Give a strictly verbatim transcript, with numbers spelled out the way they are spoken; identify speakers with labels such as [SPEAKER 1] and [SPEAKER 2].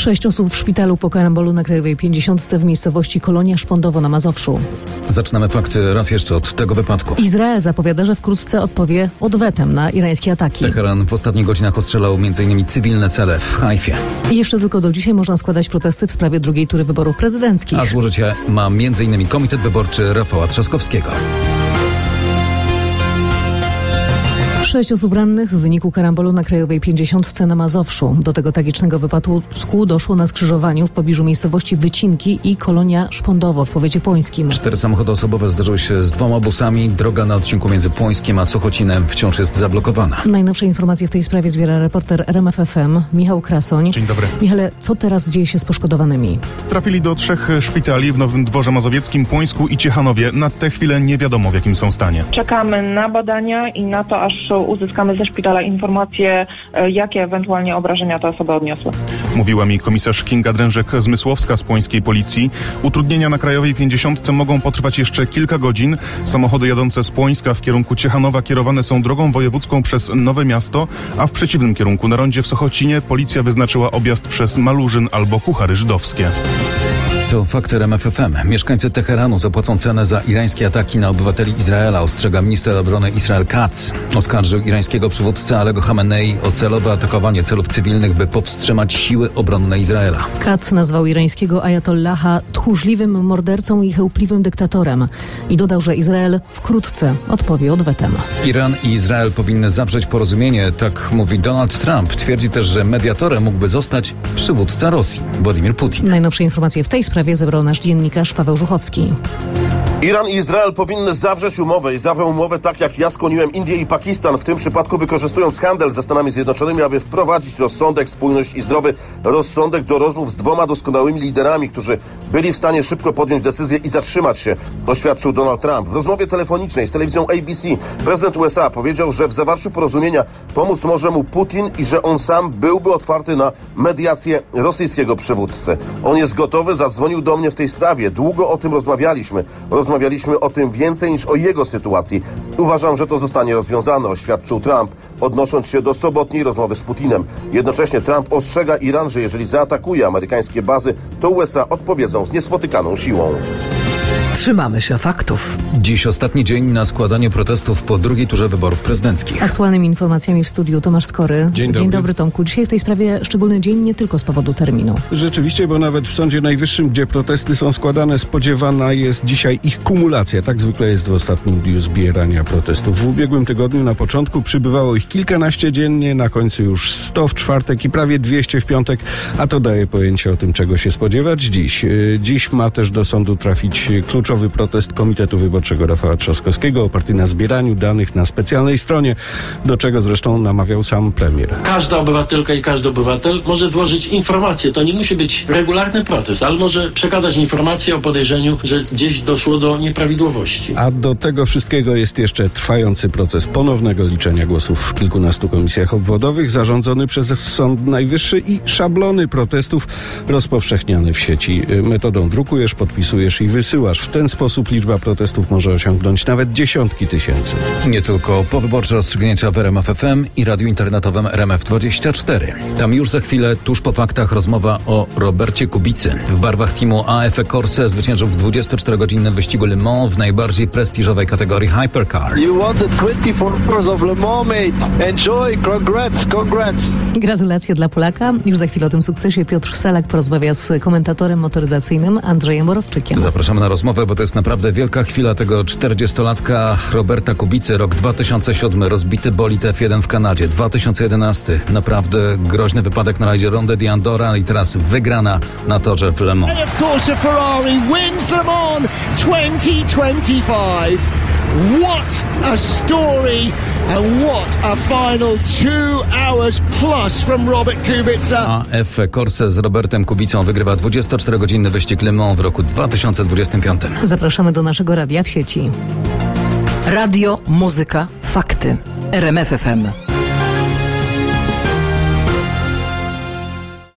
[SPEAKER 1] Sześć osób w szpitalu po karambolu na Krajowej pięćdziesiątce w miejscowości Kolonia Szpondowo na Mazowszu.
[SPEAKER 2] Zaczynamy fakty raz jeszcze od tego wypadku.
[SPEAKER 1] Izrael zapowiada, że wkrótce odpowie odwetem na irańskie ataki.
[SPEAKER 2] Teheran w ostatnich godzinach ostrzelał m.in. cywilne cele w Hajfie.
[SPEAKER 1] I jeszcze tylko do dzisiaj można składać protesty w sprawie drugiej tury wyborów prezydenckich.
[SPEAKER 2] A złożyć je ma m.in. Komitet Wyborczy Rafała Trzaskowskiego.
[SPEAKER 1] Sześć osób rannych w wyniku karambolu na Krajowej pięćdziesiątce na Mazowszu. Do tego tragicznego wypadku doszło na skrzyżowaniu w pobliżu miejscowości Wycinki i Kolonia Szpondowo w powiecie płońskim.
[SPEAKER 2] Cztery samochody osobowe zderzyły się z dwoma busami. Droga na odcinku między Płońskiem a Sochocinem wciąż jest zablokowana.
[SPEAKER 1] Najnowsze informacje w tej sprawie zbiera reporter R M F F M Michał Krasoń.
[SPEAKER 3] Dzień dobry.
[SPEAKER 1] Michale, co teraz dzieje się z poszkodowanymi?
[SPEAKER 3] Trafili do trzech szpitali w Nowym Dworze Mazowieckim, Płońsku i Ciechanowie. Na tę chwilę nie wiadomo, w jakim są stanie.
[SPEAKER 4] Czekamy na badania i na to, aż uzyskamy ze szpitala informacje, jakie ewentualnie obrażenia te osoby odniosły.
[SPEAKER 3] Mówiła mi komisarz Kinga Drężek-Zmysłowska z płońskiej policji. Utrudnienia na Krajowej pięćdziesiątce mogą potrwać jeszcze kilka godzin. Samochody jadące z Płońska w kierunku Ciechanowa kierowane są drogą wojewódzką przez Nowe Miasto, a w przeciwnym kierunku na rondzie w Sochocinie policja wyznaczyła objazd przez Malużyn albo Kuchary Żydowskie.
[SPEAKER 2] To fakty R M F F M. Mieszkańcy Teheranu zapłacą cenę za irańskie ataki na obywateli Izraela, ostrzega minister obrony Israel Katz. Oskarżył irańskiego przywódcę Alego Khamenei o celowe atakowanie celów cywilnych, by powstrzymać siły obronne Izraela.
[SPEAKER 1] Katz nazwał irańskiego ajatollaha tchórzliwym mordercą i chełpliwym dyktatorem i dodał, że Izrael wkrótce odpowie odwetem.
[SPEAKER 2] Iran i Izrael powinny zawrzeć porozumienie, tak mówi Donald Trump. Twierdzi też, że mediatorem mógłby zostać przywódca Rosji, Władimir Putin.
[SPEAKER 1] Najnowsze informacje w tej sprawie W sprawie zebrał nasz dziennikarz Paweł Żuchowski.
[SPEAKER 5] Iran i Izrael powinny zawrzeć umowę i zawrą umowę tak jak ja skłoniłem Indię i Pakistan, w tym przypadku wykorzystując handel ze Stanami Zjednoczonymi, aby wprowadzić rozsądek, spójność i zdrowy rozsądek do rozmów z dwoma doskonałymi liderami, którzy byli w stanie szybko podjąć decyzję i zatrzymać się, oświadczył Donald Trump. W rozmowie telefonicznej z telewizją A B C prezydent U S A powiedział, że w zawarciu porozumienia pomóc może mu Putin i że on sam byłby otwarty na mediację rosyjskiego przywódcy. On jest gotowy, zadzwonił do mnie w tej sprawie. Długo o tym rozmawialiśmy. Rozmawialiśmy o tym więcej niż o jego sytuacji. Uważam, że to zostanie rozwiązane, oświadczył Trump, odnosząc się do sobotniej rozmowy z Putinem. Jednocześnie Trump ostrzega Iran, że jeżeli zaatakuje amerykańskie bazy, to U S A odpowiedzą z niespotykaną siłą.
[SPEAKER 6] Trzymamy się faktów.
[SPEAKER 2] Dziś ostatni dzień na składanie protestów po drugiej turze wyborów prezydenckich.
[SPEAKER 1] Z aktualnymi informacjami w studiu Tomasz Skory.
[SPEAKER 7] Dzień dobry.
[SPEAKER 1] Dzień dobry, Tomku. Dzisiaj w tej sprawie szczególny dzień nie tylko z powodu terminu.
[SPEAKER 7] Rzeczywiście, bo nawet w Sądzie Najwyższym, gdzie protesty są składane, spodziewana jest dzisiaj ich kumulacja. Tak zwykle jest w ostatnim dniu zbierania protestów. W ubiegłym tygodniu na początku przybywało ich kilkanaście dziennie, na końcu już sto w czwartek i prawie dwieście w piątek, a to daje pojęcie o tym, czego się spodziewać dziś. Dziś ma też do sądu trafić kluczowy protest Komitetu Wyborczego Rafała Trzaskowskiego oparty na zbieraniu danych na specjalnej stronie, do czego zresztą namawiał sam premier.
[SPEAKER 8] Każda obywatelka i każdy obywatel może złożyć informację. To nie musi być regularny protest, ale może przekazać informację o podejrzeniu, że gdzieś doszło do nieprawidłowości.
[SPEAKER 7] A do tego wszystkiego jest jeszcze trwający proces ponownego liczenia głosów w kilkunastu komisjach obwodowych, zarządzony przez Sąd Najwyższy i szablony protestów rozpowszechniane w sieci. Metodą drukujesz, podpisujesz i wysyłasz. W ten sposób liczba protestów może osiągnąć nawet dziesiątki tysięcy.
[SPEAKER 2] Nie tylko powyborcze rozstrzygnięcia w R M F F M i radiu internetowym R M F dwadzieścia cztery. Tam już za chwilę, tuż po faktach, rozmowa o Robercie Kubicy. W barwach teamu A F Corse zwyciężył w dwudziestoczterogodzinnym wyścigu Le Mans w najbardziej prestiżowej kategorii Hypercar.
[SPEAKER 9] You won the twenty-four hours of Le Mans, mate. Enjoy, congrats, congrats.
[SPEAKER 1] Gratulacje dla Polaka. Już za chwilę o tym sukcesie Piotr Salak porozmawia z komentatorem motoryzacyjnym Andrzejem Borowczykiem.
[SPEAKER 2] Zapraszamy na rozmowę, bo to jest naprawdę wielka chwila tego czterdziestolatka Roberta Kubicy. Rok dwa tysiące siódmy, rozbity bolid F jeden w Kanadzie. dwa tysiące jedenasty, naprawdę groźny wypadek na rajdzie Ronde di Andorra i teraz wygrana na torze w Le Mans.
[SPEAKER 10] And of course a Ferrari wins Le Mans twenty twenty-five. What a story and what a final two hours plus from Robert Kubica.
[SPEAKER 2] A F Corse z Robertem Kubicą wygrywa dwudziestoczterogodzinny wyścig Le Mans w roku dwa tysiące dwudziestym piątym.
[SPEAKER 1] Zapraszamy do naszego radia w sieci.
[SPEAKER 6] Radio, muzyka, fakty. R M F F M.